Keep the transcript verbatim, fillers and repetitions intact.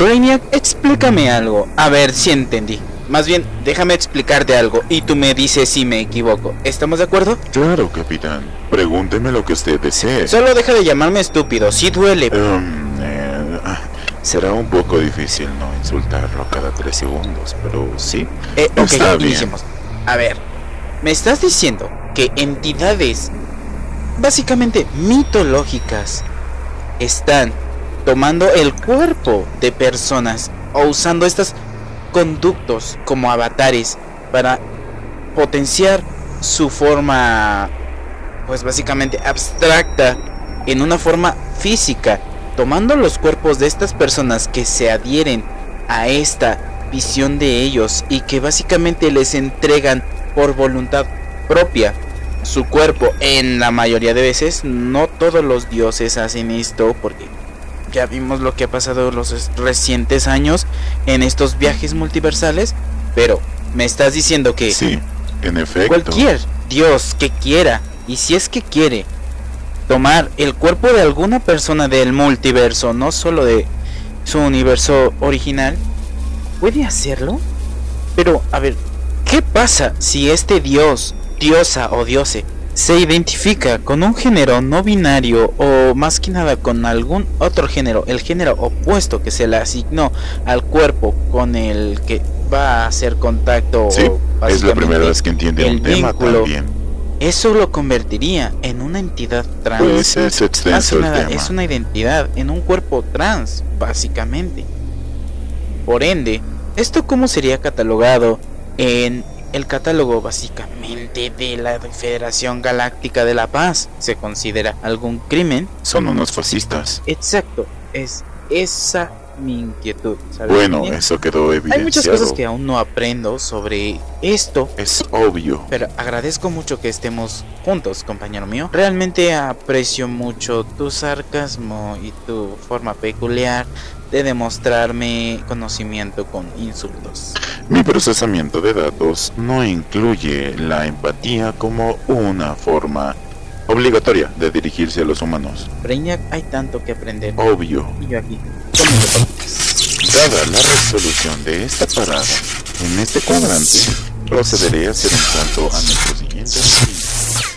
Brainiac, explícame algo. A ver si entendí. Más bien, déjame explicarte algo y tú me dices si me equivoco. ¿Estamos de acuerdo? Claro, capitán. Pregúnteme lo que usted desee. Solo deja de llamarme estúpido, si duele. Um, eh, será un poco difícil no insultarlo cada tres segundos, pero sí. Eh, ok, está iniciemos. A ver, me estás diciendo que entidades básicamente mitológicas están tomando el cuerpo de personas o usando estos conductos como avatares para potenciar su forma, pues básicamente abstracta, en una forma física, tomando los cuerpos de estas personas que se adhieren a esta visión de ellos y que básicamente les entregan por voluntad propia su cuerpo. En la mayoría de veces, no todos los dioses hacen esto, porque ya vimos lo que ha pasado en los recientes años en estos viajes multiversales. Pero me estás diciendo que sí, en efecto, cualquier dios que quiera, y si es que quiere tomar el cuerpo de alguna persona del multiverso, no solo de su universo original, puede hacerlo. Pero a ver, ¿qué pasa si este dios, diosa o diose se identifica con un género no binario, o más que nada con algún otro género, el género opuesto que se le asignó al cuerpo con el que va a hacer contacto? Sí, o es la primera vez que entiende un tema también. Eso lo convertiría en una entidad trans. Pues es extenso el tema. Es una identidad en un cuerpo trans, básicamente. Por ende, ¿esto cómo sería catalogado en el catálogo básicamente de la Federación Galáctica de la Paz? ¿Se considera algún crimen? Son unos fascistas. Exacto, es esa mi inquietud, ¿sabes? Bueno, eso quedó evidenciado. Hay muchas cosas que aún no aprendo sobre esto. Es obvio. Pero agradezco mucho que estemos juntos, compañero mío. Realmente aprecio mucho tu sarcasmo y tu forma peculiar de demostrarme conocimiento con insultos. Mi procesamiento de datos no incluye la empatía como una forma obligatoria de dirigirse a los humanos. Brainiac, hay tanto que aprender. Obvio. Y yo aquí. Dada la resolución de esta parada en este cuadrante, procederé a hacer un salto a nuestro siguiente destino.